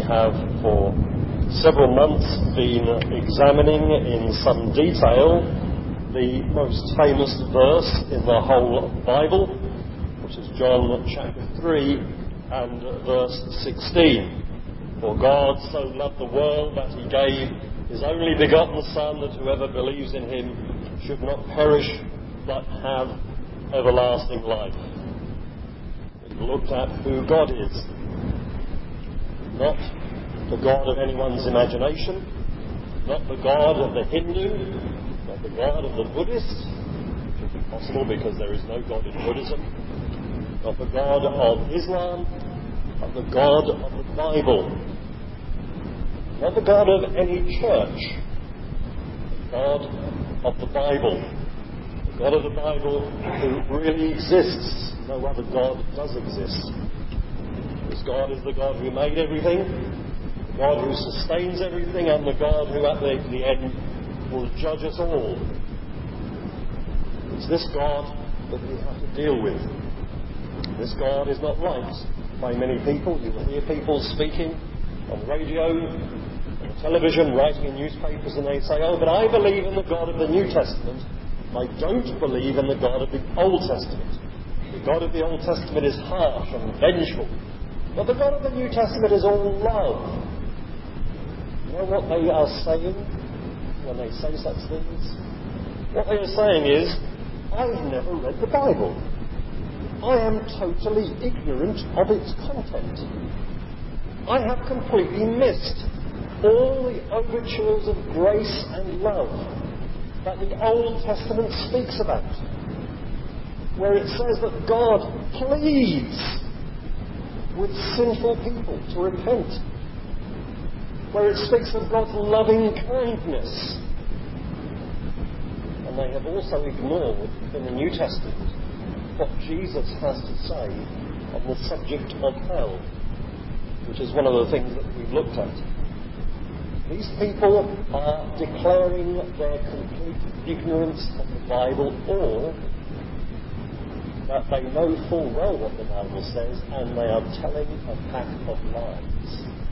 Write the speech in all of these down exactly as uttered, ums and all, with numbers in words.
have for several months been examining in some detail the most famous verse in the whole Bible, which is John chapter three and verse sixteen. For God so loved the world that he gave his only begotten Son, that whoever believes in him should not perish but have everlasting life. We've looked at who God is. Not the God of anyone's imagination, not the God of the Hindu, not the God of the Buddhist, which is impossible because there is no God in Buddhism, not the God of Islam, but the God of the Bible. Not the God of any church, the God of the Bible. The God of the Bible who really exists. No other God does exist. This God is the God who made everything, the God who sustains everything, and the God who at the, the end will judge us all. It's this God that we have to deal with. This God is not liked by many people. You will hear people speaking on radio, on television, writing in newspapers, and they say, oh, but I believe in the God of the New Testament. I don't believe in the God of the Old Testament. The God of the Old Testament is harsh and vengeful. But the God of the New Testament is all love. You know what they are saying when they say such things? What they are saying is, I've never read the Bible. I am totally ignorant of its content. I have completely missed all the overtures of grace and love that the Old Testament speaks about, where it says that God pleads with sinful people to repent, where it speaks of God's loving kindness. And they have also ignored in the New Testament what Jesus has to say on the subject of hell, which is one of the things that we've looked at. These people are declaring their complete ignorance of the Bible, or that they know full well what the Bible says, and they are telling a pack of lies.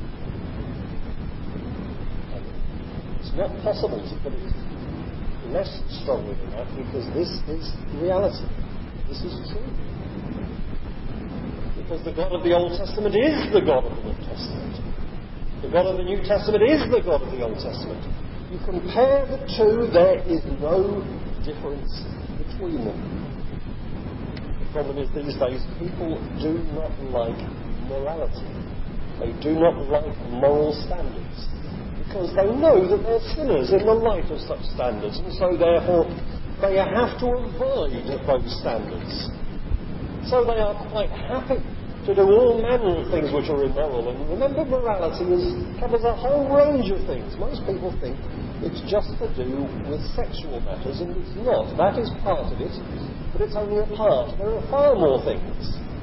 And it's not possible to put it less strongly than that, because this is reality. This is true. Because the God of the Old Testament is the God of the New Testament. The God of the New Testament is the God of the Old Testament. You compare the two, there is no difference between them. The problem is these days people do not like morality. They do not like moral standards, because they know that they're sinners in the light of such standards, and so therefore they have to avoid those standards. So they are quite happy to do all manner of things which are immoral. And remember, morality is, covers a whole range of things. Most people think it's just to do with sexual matters, and it's not. That is part of it, but it's only a part. There are far more things.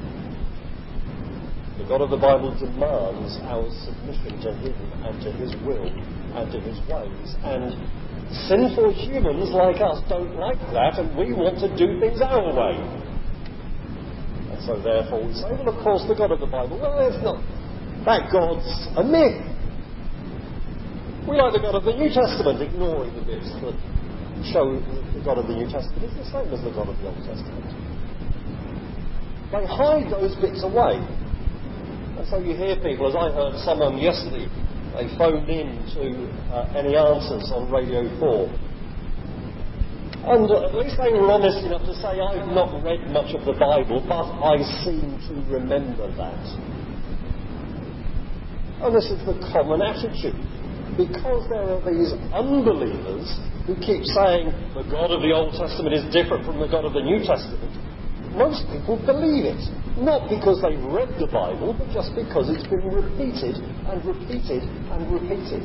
The God of the Bible demands our submission to him and to his will and to his ways. And sinful humans like us don't like that, and we want to do things our way. And so therefore we say, well, of course, the God of the Bible, well, it's not. That God's a myth. We like the God of the New Testament, ignoring the bits that show that the God of the New Testament is the same as the God of the Old Testament. They hide those bits away. And so you hear people, as I heard someone yesterday, they phoned in to uh, Any Answers on Radio four. And uh, at least they were honest enough to say, I've not read much of the Bible, but I seem to remember that. And this is the common attitude. Because there are these unbelievers who keep saying the God of the Old Testament is different from the God of the New Testament, most people believe it. Not because they've read the Bible, but just because it's been repeated and repeated and repeated.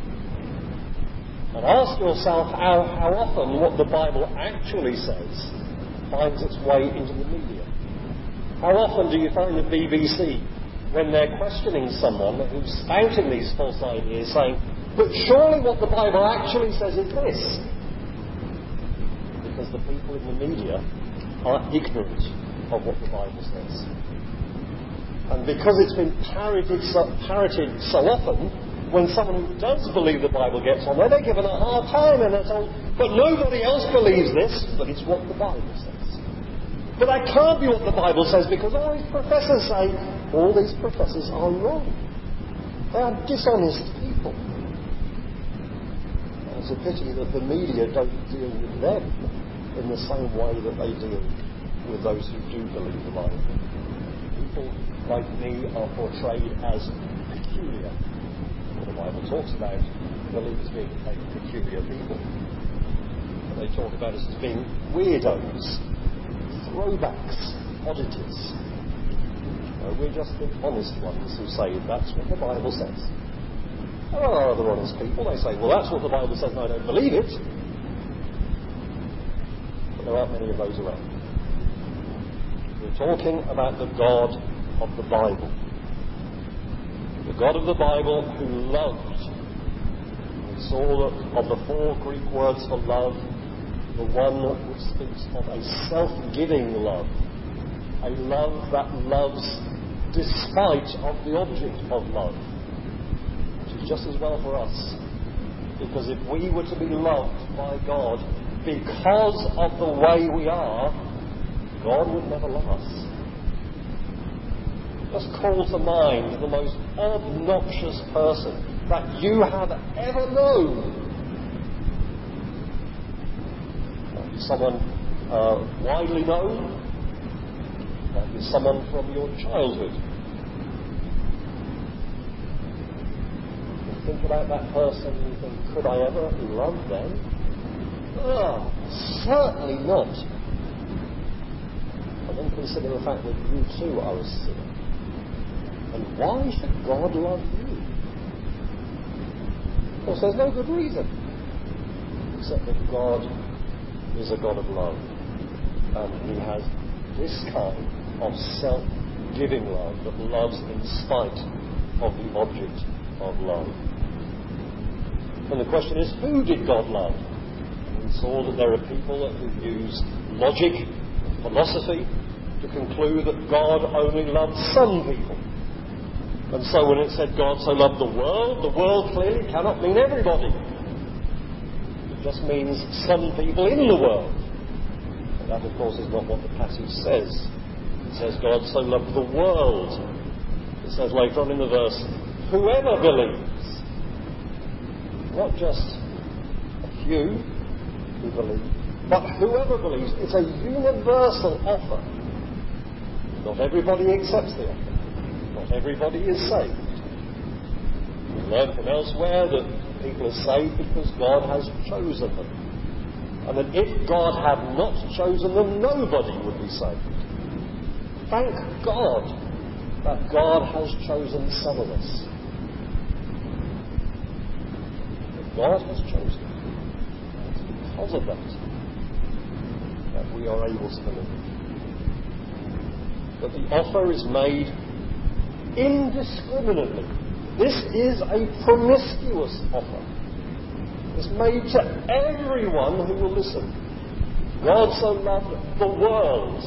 And ask yourself how, how often what the Bible actually says finds its way into the media. How often do you find the B B C, when they're questioning someone who's spouting these false ideas, saying, but surely what the Bible actually says is this? Because the people in the media are ignorant of what the Bible says. And because it's been parroted so, parroted so often, when someone who does believe the Bible gets on there, they're given a hard time and they're told, but nobody else believes this, but it's what the Bible says. But that can't be what the Bible says, because all these professors say, all these professors are wrong. They are dishonest people. It's a pity that the media don't deal with them in the same way that they deal with those who do believe the Bible. People like me are portrayed as peculiar. Well, the Bible talks about believers being a peculiar people. They talk about us as being weirdos, throwbacks, oddities. No, we're just the honest ones who say that's what the Bible says. There are other honest people. They say, well, that's what the Bible says and I don't believe it. But there aren't many of those around. We're talking about the God of the Bible. The God of the Bible who loved. We saw that of the four Greek words for love, the one which speaks of a self-giving love. A love that loves despite of the object of love. Which is just as well for us. Because if we were to be loved by God because of the way we are, God would never love us. Just call to mind the most obnoxious person that you have ever known. Might be someone uh, widely known. Might be someone from your childhood. You think about that person and you think, could I ever love them? Ah, certainly not. And then consider the fact that you too are a sinner. And why should God love you? Of course, there's no good reason. Except that God is a God of love. And He has this kind of self-giving love that loves in spite of the object of love. And the question is, who did God love? We saw that there are people who use logic, philosophy, to conclude that God only loved some people. And so when it said God so loved the world, the world clearly cannot mean everybody. It just means some people in the world. And that, of course, is not what the passage says. It says God so loved the world. It says later on in the verse, whoever believes. Not just a few who believe, but whoever believes. It's a universal offer. Not everybody accepts the offer. Not everybody is saved. We learn from elsewhere that people are saved because God has chosen them. And that if God had not chosen them, nobody would be saved. Thank God that God has chosen some of us. That God has chosen. It's because of that that we are able to believe. But the offer is made indiscriminately. This is a promiscuous offer. It's made to everyone who will listen. God so loved the world,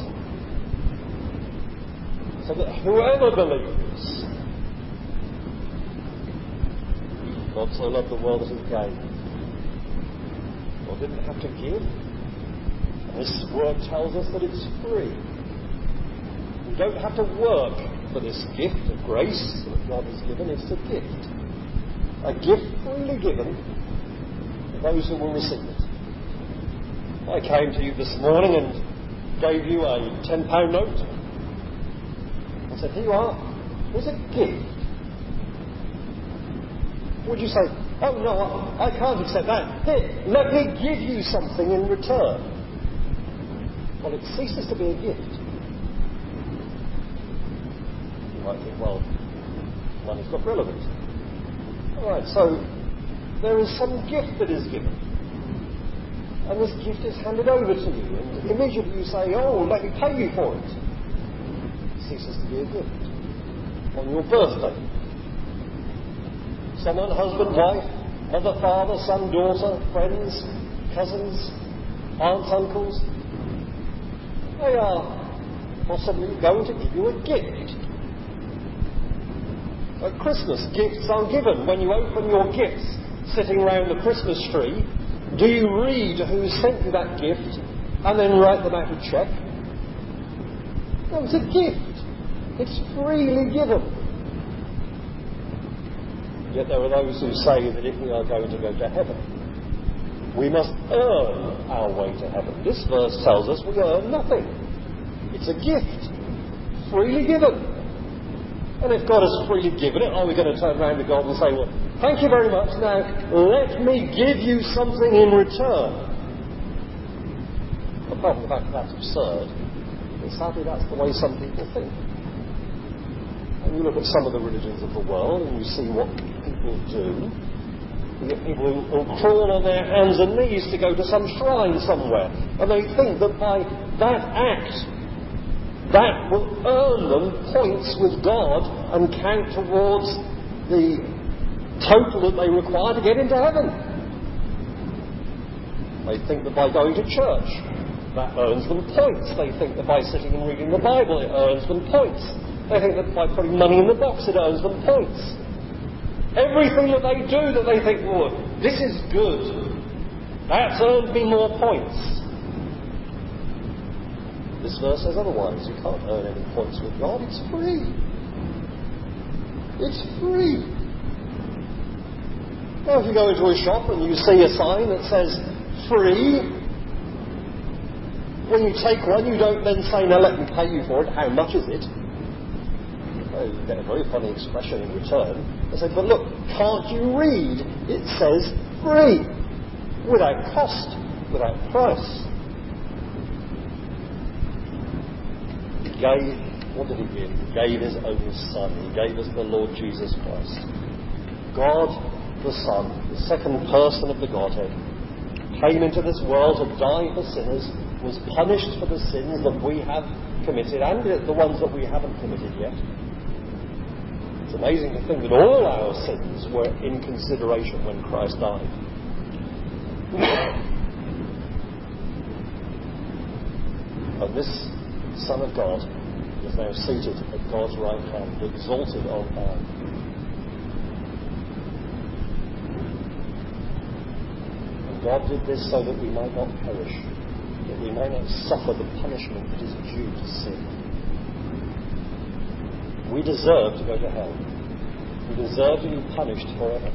so that whoever believes, God so loved the world that He gave. God didn't have to give. And this word tells us that it's free. We don't have to work for this gift of grace that God has given. It's a gift. A gift freely given to those who will receive it. I came to you this morning and gave you a ten pound note. I said, here you are. Here's a gift. Would you say, oh no, I, I can't accept that. Here, let me give you something in return. Well, it ceases to be a gift. You might think, well, money's got relevance. Alright, so there is some gift that is given. And this gift is handed over to you. And immediately you say, oh, let me pay you for it. It ceases to be a gift. On your birthday. Someone, husband, wife, mother, father, son, daughter, friends, cousins, aunts, uncles, they are possibly going to give you a gift. At Christmas, gifts are given. When you open your gifts sitting around the Christmas tree, do you read who sent you that gift and then write them out a cheque? No, it's a gift. It's freely given. Yet there are those who say that if we are going to go to heaven, we must earn our way to heaven. This verse tells us we earn nothing. It's a gift, freely given. And if God has freely given it, are we going to turn around to God and say, well, thank you very much, now let me give you something in return? Apart from the fact that that's absurd, but sadly that's the way some people think. And you look at some of the religions of the world and you see what people do. You get people who will crawl on their hands and knees to go to some shrine somewhere, and they think that by that act, that will earn them points with God and count towards the total that they require to get into heaven. They think that by going to church, that earns them points. They think that by sitting and reading the Bible, it earns them points. They think that by putting money in the box, it earns them points. Everything that they do that they think, oh, this is good, that's earned me more points. This verse says otherwise. You can't earn any points with God. It's free. It's free. Now, if you go into a shop and you see a sign that says free, when you take one, you don't then say, now let me pay you for it. How much is it? Oh, you get a very funny expression in return. They say, but look, can't you read? It says free. Without cost. Without price. Gave, what did he give? He gave his only Son. He gave us the Lord Jesus Christ. God, the Son, the second person of the Godhead, came into this world to die for sinners, was punished for the sins that we have committed and the ones that we haven't committed yet. It's amazing to think that all our sins were in consideration when Christ died. And this Son of God is now seated at God's right hand, exalted on high. And God did this so that we might not perish, that we might not suffer the punishment that is due to sin. We deserve to go to hell. We deserve to be punished forever.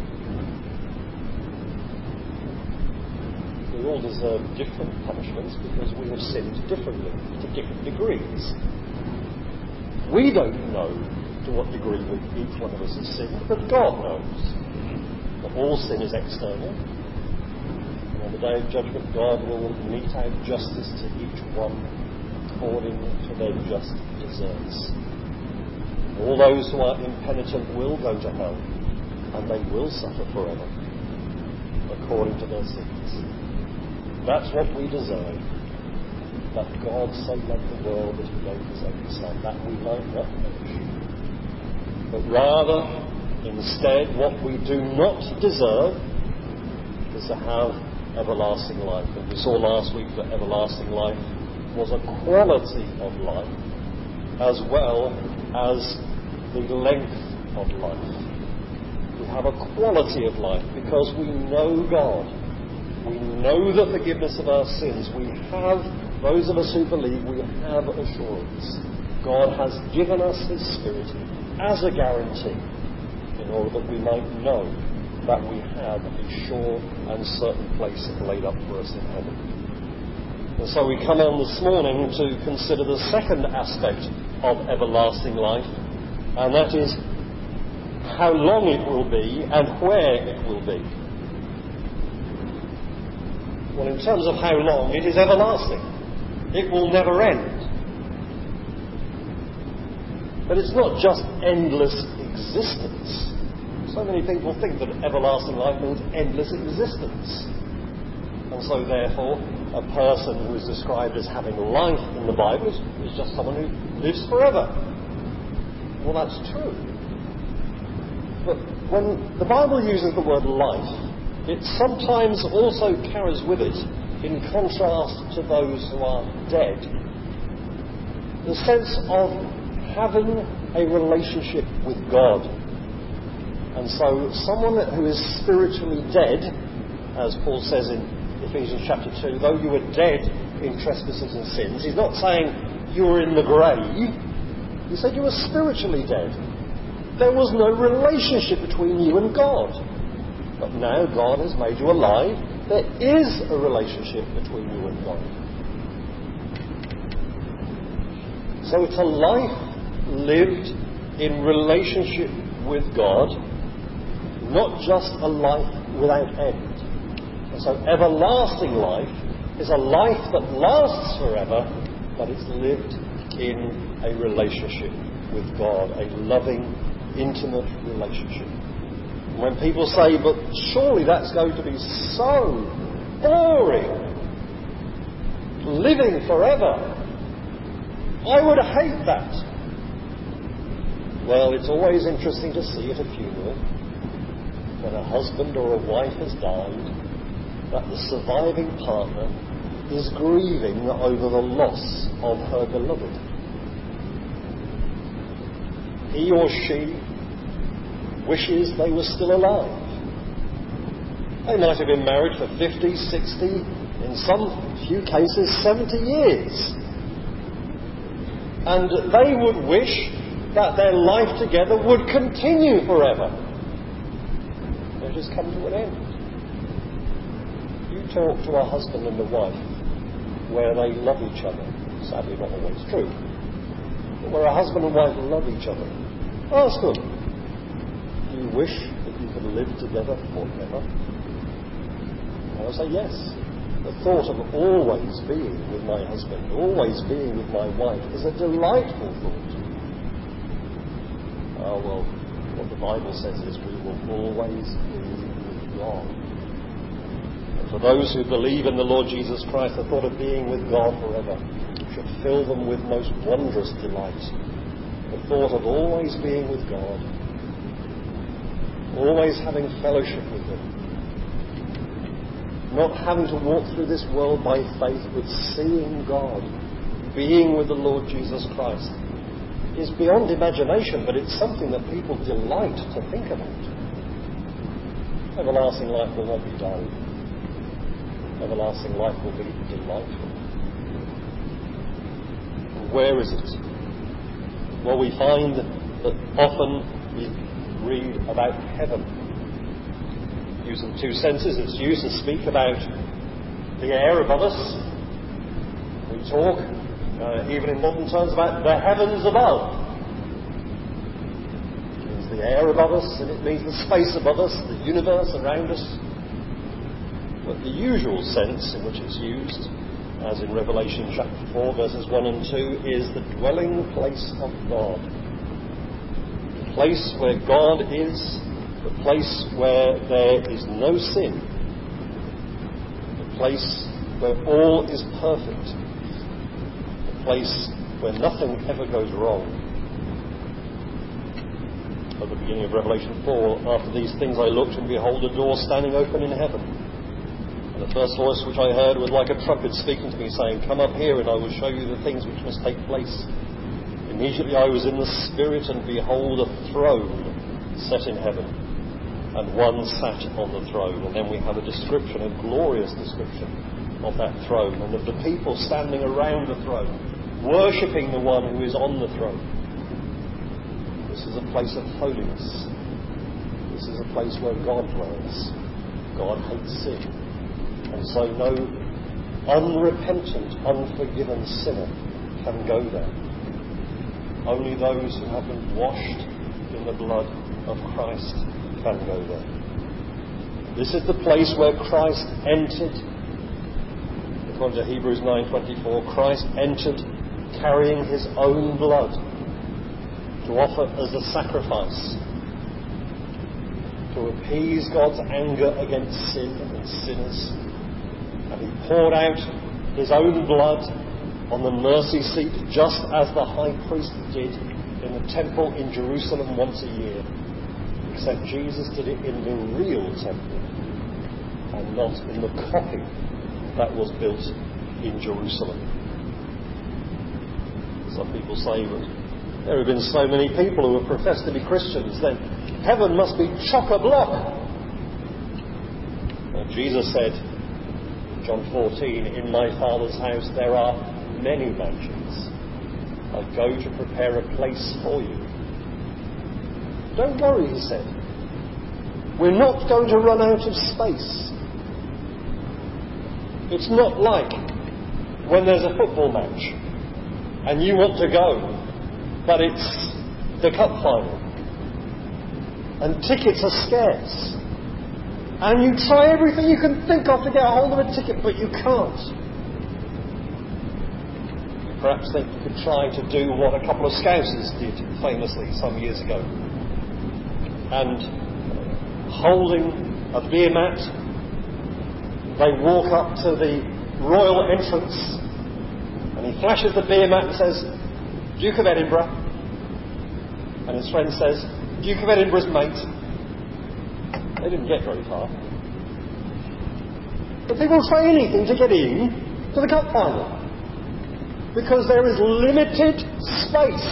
We all deserve different punishments because we have sinned differently, to different degrees. We don't know to what degree we, each one of us has sinned, but God knows. But all sin is external. And on the day of judgment, God will mete out justice to each one according to their just deserts. All those who are impenitent will go to hell, and they will suffer forever, according to their sins. That's what we deserve. But God so loved the world that he gave his only Son, that we might not perish. But rather, instead, what we do not deserve is to have everlasting life. And we saw last week that everlasting life was a quality of life as well as the length of life. We have a quality of life because we know God. We know the forgiveness of our sins. We have, those of us who believe, we have assurance. God has given us his Spirit as a guarantee in order that we might know that we have a sure and certain place laid up for us in heaven. And so we come on this morning to consider the second aspect of everlasting life, and that is how long it will be and where it will be. Well, in terms of how long, it is everlasting. It will never end. But it's not just endless existence. So many people think that everlasting life means endless existence. And so, therefore, a person who is described as having life in the Bible is, is just someone who lives forever. Well, that's true. But when the Bible uses the word life, it sometimes also carries with it, in contrast to those who are dead, the sense of having a relationship with God. And so someone who is spiritually dead, as Paul says in Ephesians chapter two, though you were dead in trespasses and sins, he's not saying you were in the grave. He said you were spiritually dead. There was no relationship between you and God. But now God has made you alive. There is a relationship between you and God. So it's a life lived in relationship with God, not just a life without end. And so everlasting life is a life that lasts forever, but it's lived in a relationship with God, a loving, intimate relationship. And when people say, but surely that's going to be so boring, living forever, I would hate that. Well, it's always interesting to see at a funeral, when a husband or a wife has died, that the surviving partner is grieving over the loss of her beloved. He or she wishes they were still alive. They might have been married for fifty, sixty, in some few cases seventy years. And they would wish that their life together would continue forever. It has come to an end. You talk to a husband and a wife where they love each other. Sadly, not always true. But where a husband and wife love each other. Ask them, do you wish that you could live together forever? And they'll say yes. The thought of always being with my husband, always being with my wife, is a delightful thought. Oh, well, what the Bible says is we will always be with God. And for those who believe in the Lord Jesus Christ, the thought of being with God forever should fill them with most wondrous delight. The thought of always being with God, always having fellowship with Him, not having to walk through this world by faith, but seeing God, being with the Lord Jesus Christ, is beyond imagination, but it's something that people delight to think about. Everlasting life will not be dull. Everlasting life will be delightful. And where is it? Well, we find that often we read about heaven. Using two senses, it's used to speak about the air above us. We talk, uh, even in modern terms, about the heavens above. It means the air above us, and it means the space above us, the universe around us. But the usual sense in which it's used, as in Revelation chapter four, verses one and two, is the dwelling place of God. The place where God is, the place where there is no sin, the place where all is perfect, the place where nothing ever goes wrong. At the beginning of Revelation four, after these things I looked, and behold, a door standing open in heaven. And the first voice which I heard was like a trumpet speaking to me, saying, Come up here, and I will show you the things which must take place. Immediately I was in the Spirit, and behold, a throne set in heaven, and one sat on the throne. And then we have a description, a glorious description of that throne, and of the people standing around the throne, worshipping the one who is on the throne. This is a place of holiness. This is a place where God dwells. God hates sin. And so no unrepentant, unforgiven sinner can go there. Only those who have been washed in the blood of Christ can go there. This is the place where Christ entered. According to Hebrews nine twenty-four, Christ entered carrying his own blood to offer as a sacrifice, to appease God's anger against sin and sinners. And he poured out his own blood on the mercy seat, just as the high priest did in the temple in Jerusalem once a year. Except Jesus did it in the real temple and not in the copy that was built in Jerusalem. Some people say that there have been so many people who have professed to be Christians, then heaven must be chock-a-block. Well, Jesus said, John fourteen, in my Father's house there are many mansions. I go to prepare a place for you. Don't worry, he said. We're not going to run out of space. It's not like when there's a football match and you want to go, but it's the cup final and tickets are scarce and you try everything you can think of to get a hold of a ticket, but you can't. You perhaps think you could try to do what a couple of Scousers did famously some years ago, and holding a beer mat, they walk up to the royal entrance and he flashes the beer mat and says, Duke of Edinburgh. And his friend says, Duke of Edinburgh's mate. They didn't get very far. But people try anything to get in to the cup final because there is limited space.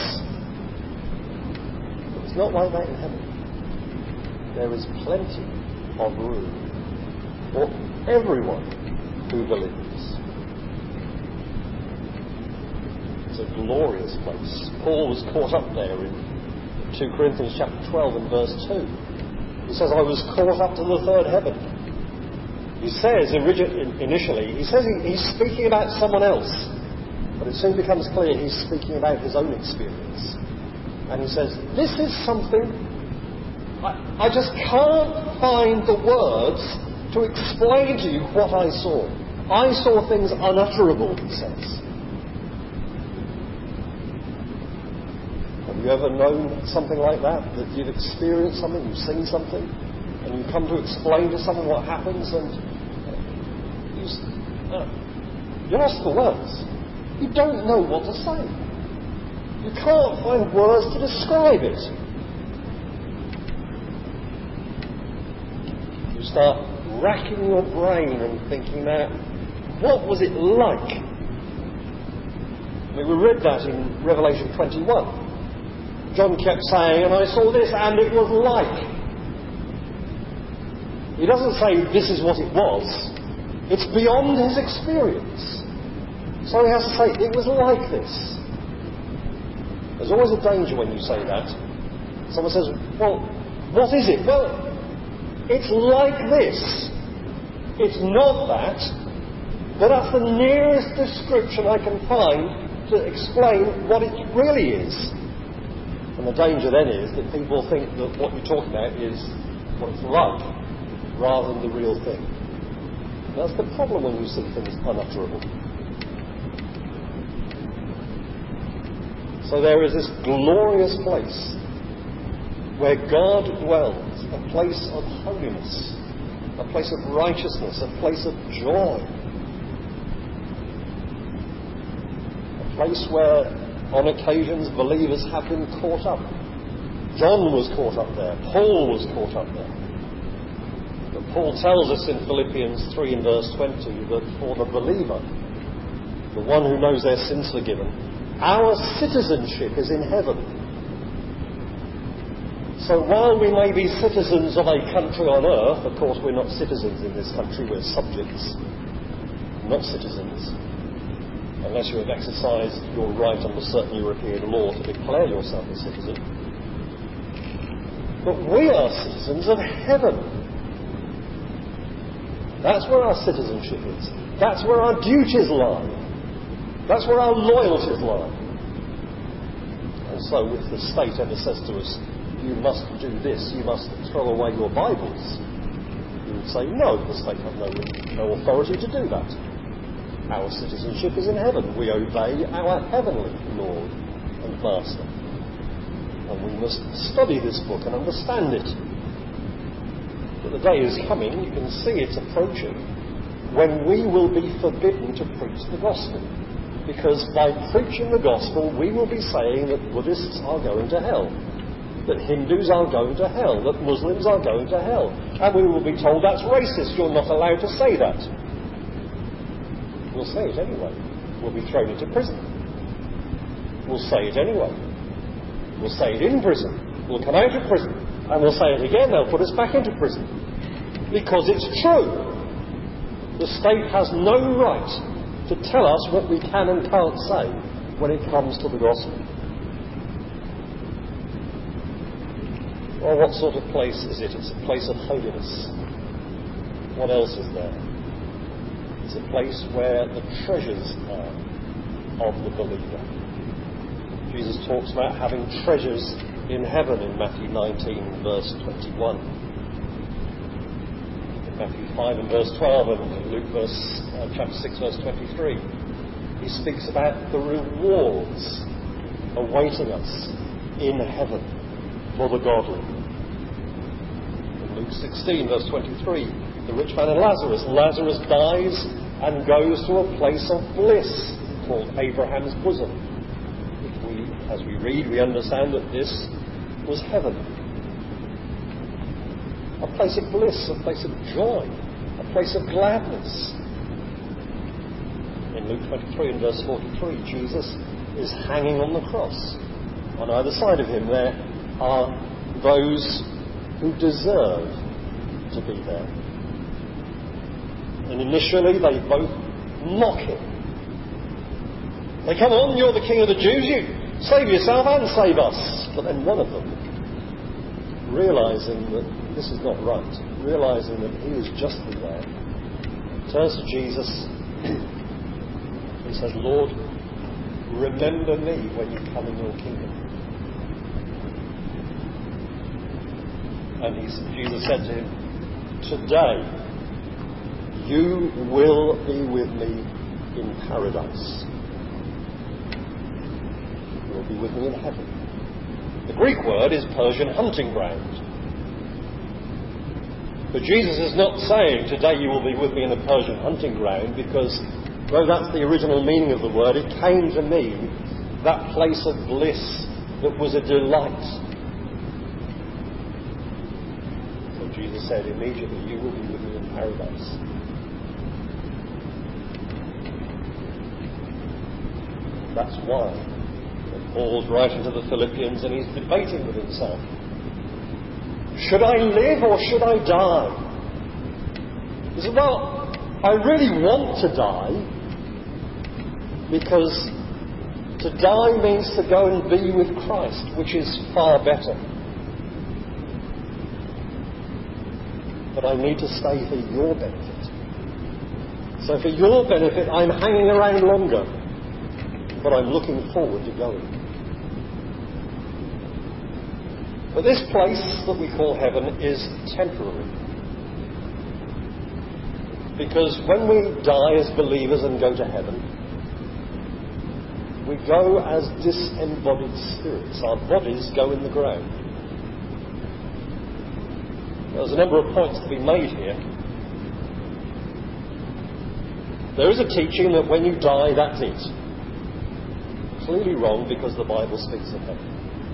But it's not like that in heaven. There is plenty of room for everyone who believes. It's a glorious place. Paul was caught up there in two Corinthians chapter twelve and verse two. He says, I was caught up to the third heaven. He says, initially, he says he's speaking about someone else, but it soon becomes clear he's speaking about his own experience. And he says, this is something, I, I just can't find the words to explain to you what I saw. I saw things unutterable, he says. Have you ever known something like that? That you've experienced something, you've seen something, and you come to explain to someone what happens, and you, uh, you're lost for words. You don't know what to say. You can't find words to describe it. You start racking your brain and thinking, now, what was it like? I mean, we read that in Revelation twenty-one. John kept saying, and I saw this, and it was like. He doesn't say this is what it was. It's beyond his experience. So he has to say, it was like this. There's always a danger when you say that. Someone says, well, what is it? Well, it's like this. It's not that, but that's the nearest description I can find to explain what it really is. And the danger then is that people think that what you're talking about is what it's like, rather than the real thing. And that's the problem when you see things unutterable. So there is this glorious place where God dwells, a place of holiness, a place of righteousness, a place of joy, a place where on occasions believers have been caught up. John was caught up there. Paul was caught up there. But Paul tells us in Philippians three and verse twenty that for the believer, the one who knows their sins forgiven, our citizenship is in heaven. So while we may be citizens of a country on earth, of course we're not citizens in this country, we're subjects, not citizens. Unless you have exercised your right under certain European law to declare yourself a citizen. But we are citizens of heaven. That's where our citizenship is. That's where our duties lie. That's where our loyalties lie. And so if the state ever says to us, you must do this, you must throw away your Bibles, you would say, no, the state has no, no authority to do that. Our citizenship is in heaven. We obey our heavenly Lord and Master. And we must study this book and understand it. But the day is coming, you can see it's approaching, when we will be forbidden to preach the gospel. Because by preaching the gospel, we will be saying that Buddhists are going to hell, that Hindus are going to hell, that Muslims are going to hell. And we will be told that's racist, you're not allowed to say that. We'll say it anyway. We'll be thrown into prison. We'll say it anyway. We'll say it in prison. We'll come out of prison. And we'll say it again. They'll put us back into prison. Because it's true. The state has no right to tell us what we can and can't say when it comes to the gospel. Well, what sort of place is it? It's a place of holiness. What else is there? It's a place where the treasures are of the believer. Jesus talks about having treasures in heaven in Matthew nineteen, verse twenty-one. In Matthew five and verse twelve, and Luke verse, uh, chapter six, verse twenty-three, he speaks about the rewards awaiting us in heaven for the godly. In Luke sixteen, verse twenty-three, the rich man and Lazarus. Lazarus dies and goes to a place of bliss called Abraham's bosom. If we, as we read, we understand that this was heaven. A place of bliss, a place of joy, a place of gladness. In Luke twenty-three and verse forty-three, Jesus is hanging on the cross. On either side of him there are those who deserve to be there. And initially they both mock him. They come on, you're the king of the Jews, you save yourself and save us. But then one of them, realising that this is not right, realising that he is justly there, turns to Jesus and says, Lord, remember me when you come in your kingdom. And he, Jesus said to him, today you will be with me in paradise. You will be with me in heaven. The Greek word is Persian hunting ground. But Jesus is not saying, today you will be with me in a Persian hunting ground, because though that's the original meaning of the word, it came to mean that place of bliss that was a delight. So Jesus said immediately, you will be with me in paradise. That's why Paul's writing to the Philippians and he's debating with himself. Should I live or should I die? He said, well, I really want to die, because to die means to go and be with Christ, which is far better. But I need to stay for your benefit. So for your benefit, I'm hanging around longer. But I'm looking forward to going. But this place that we call heaven is temporary. Because when we die as believers and go to heaven, we go as disembodied spirits. Our bodies go in the ground. There's a number of points to be made here. There is a teaching that when you die, that's it. Clearly wrong, because the Bible speaks of heaven.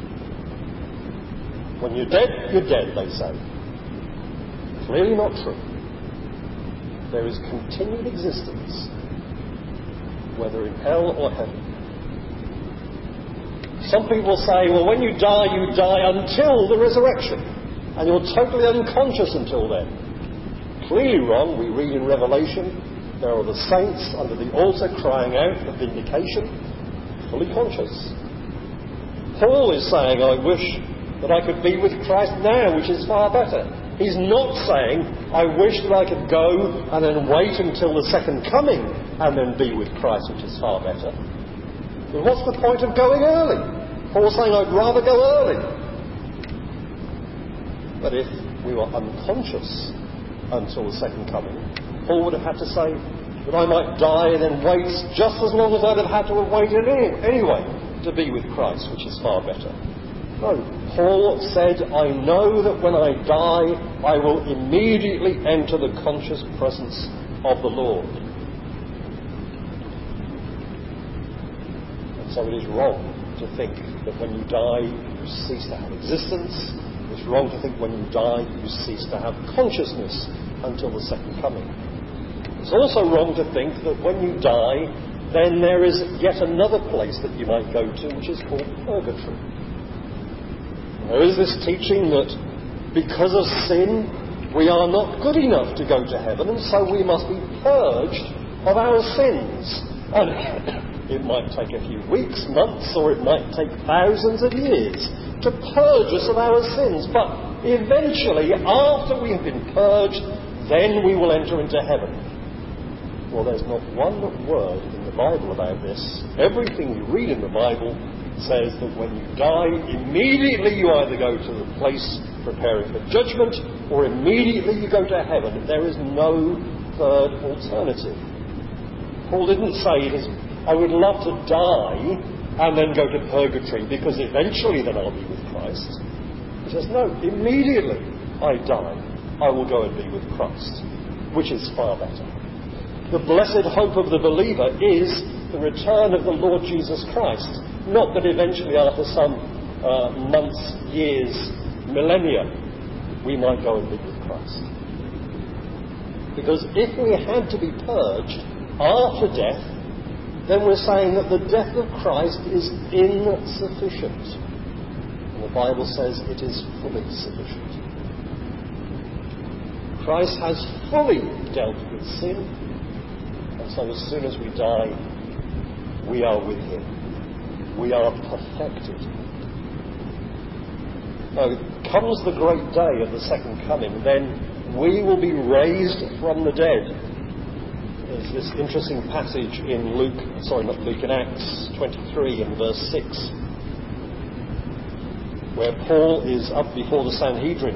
When you're dead, you're dead, they say. Clearly not true. There is continued existence, whether in hell or heaven. Some people say, well, when you die, you die until the resurrection, and you're totally unconscious until then. Clearly wrong. We read in Revelation, there are the saints under the altar crying out for vindication, fully conscious. Paul is saying, I wish that I could be with Christ now, which is far better. He's not saying, I wish that I could go and then wait until the second coming and then be with Christ, which is far better. But what's the point of going early? Paul's saying, I'd rather go early. But if we were unconscious until the second coming, Paul would have had to say, that I might die and then wait just as long as I'd have had to have waited anyway to be with Christ, which is far better. No, Paul said, I know that when I die, I will immediately enter the conscious presence of the Lord. And so it is wrong to think that when you die, you cease to have existence. It's wrong to think when you die, you cease to have consciousness until the second coming. It's also wrong to think that when you die, then there is yet another place that you might go to, which is called purgatory. There is this teaching that because of sin, we are not good enough to go to heaven, and so we must be purged of our sins. And it might take a few weeks, months, or it might take thousands of years to purge us of our sins. But eventually, after we have been purged, then we will enter into heaven. Well, there's not one word in the Bible about this. Everything you read in the Bible says that when you die, immediately you either go to the place preparing for judgment, or immediately you go to heaven. There is no third alternative. Paul didn't say, I would love to die and then go to purgatory, because eventually then I'll be with Christ. He says, no, immediately I die, I will go and be with Christ, which is far better. The blessed hope of the believer is the return of the Lord Jesus Christ. Not that eventually, after some uh, months, years, millennia, we might go and be with Christ. Because if we had to be purged after death, then we're saying that the death of Christ is insufficient. And the Bible says it is fully sufficient. Christ has fully dealt with sin, and so as soon as we die, we are with him. We are perfected. Now, comes the great day of the second coming, then we will be raised from the dead. There's this interesting passage in Luke, sorry, not Luke, in Acts twenty-three in verse six, where Paul is up before the Sanhedrin,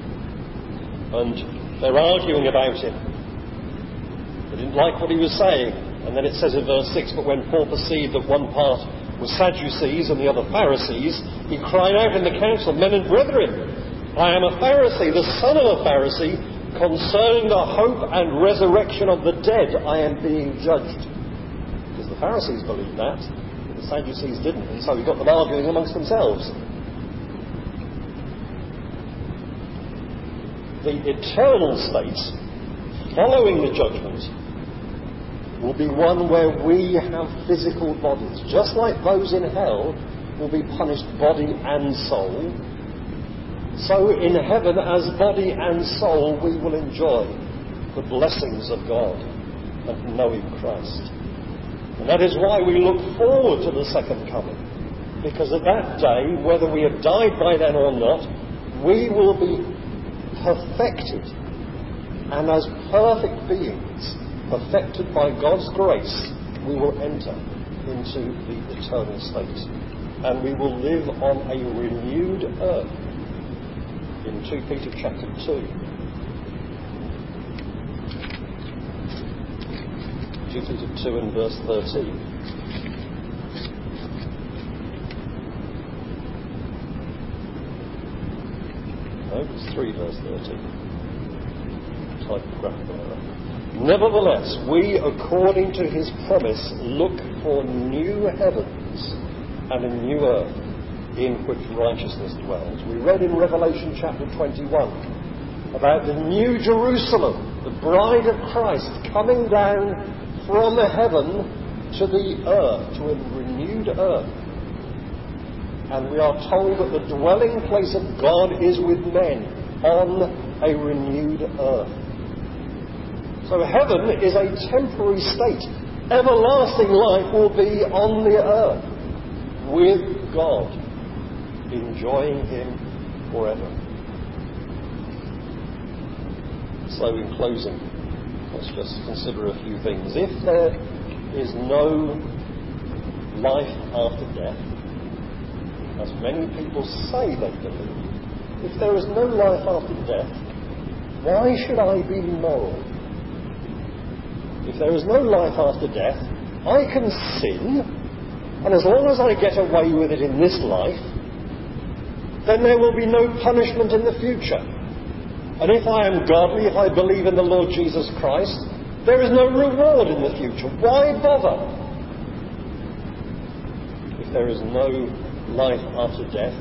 and they're arguing about him. They didn't like what he was saying. And then it says in verse six, but when Paul perceived that one part was Sadducees and the other Pharisees, he cried out in the council, men and brethren, I am a Pharisee, the son of a Pharisee, concerning the hope and resurrection of the dead I am being judged. Because the Pharisees believed that, but the Sadducees didn't, and so he got them arguing amongst themselves. The eternal state, following the judgment, will be one where we have physical bodies. Just like those in hell will be punished body and soul, so in heaven, as body and soul, we will enjoy the blessings of God and knowing Christ. And that is why we look forward to the second coming. Because at that day, whether we have died by then or not, we will be perfected. And as perfect beings, perfected by God's grace, we will enter into the eternal state. And we will live on a renewed earth. In Second Peter chapter two. Second Peter two and verse thirteen. No, it's three verse thirteen. Typographical error. Nevertheless, we, according to his promise, look for new heavens and a new earth in which righteousness dwells. We read in Revelation chapter twenty-one about the new Jerusalem, the bride of Christ, coming down from heaven to the earth, to a renewed earth. And we are told that the dwelling place of God is with men on a renewed earth. So heaven is a temporary state. Everlasting life will be on the earth with God, enjoying him forever. So in closing, let's just consider a few things. If there is no life after death, as many people say they believe, if there is no life after death, why should I be moral? If there is no life after death, I can sin, and as long as I get away with it in this life, then there will be no punishment in the future. And if I am godly, if I believe in the Lord Jesus Christ, there is no reward in the future. Why bother? If there is no life after death,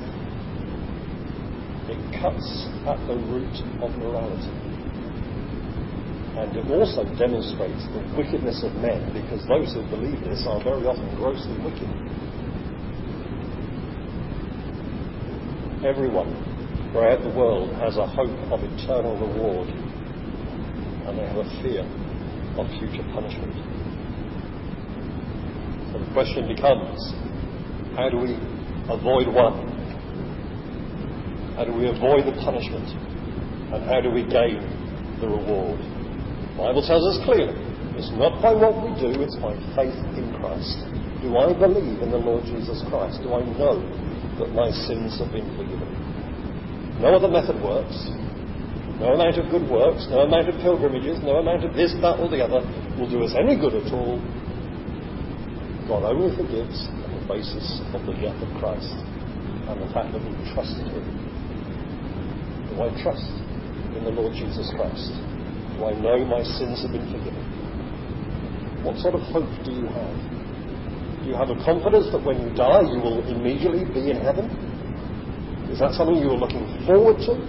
it cuts at the root of morality. And it also demonstrates the wickedness of men, because those who believe this are very often grossly wicked. Everyone throughout the world has a hope of eternal reward, and they have a fear of future punishment. So the question becomes, how do we avoid one? How do we avoid the punishment? And how do we gain the reward? The Bible tells us clearly, it's not by what we do, it's by faith in Christ. Do I believe in the Lord Jesus Christ? Do I know that my sins have been forgiven? No other method works. No amount of good works, no amount of pilgrimages, no amount of this, that or the other will do us any good at all. God only forgives on the basis of the death of Christ and the fact that we trusted him. Do I trust in the Lord Jesus Christ? Do I know my sins have been forgiven? What sort of hope do you have? Do you have a confidence that when you die you will immediately be in heaven? Is that something you are looking forward to?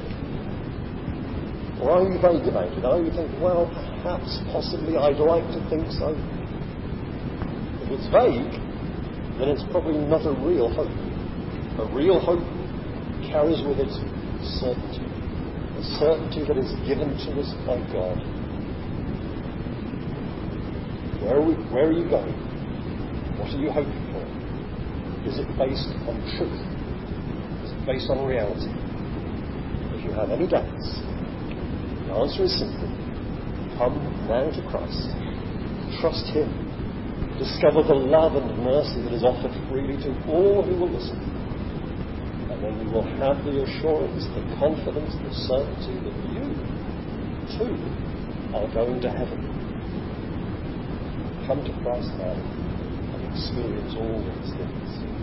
Or are you vague about it? Are you thinking, well, perhaps, possibly, I'd like to think so? If it's vague, then it's probably not a real hope. A real hope carries with it certainty. A certainty that is given to us by God. Where are, we, where are you going? What are you hoping for? Is it based on truth? Is it based on reality? If you have any doubts, the answer is simple. Come now to Christ. Trust him. Discover the love and mercy that is offered freely to all who will listen. And then you will have the assurance, the confidence, the certainty that you, too, are going to heaven. Come to Christ now and experience all these things.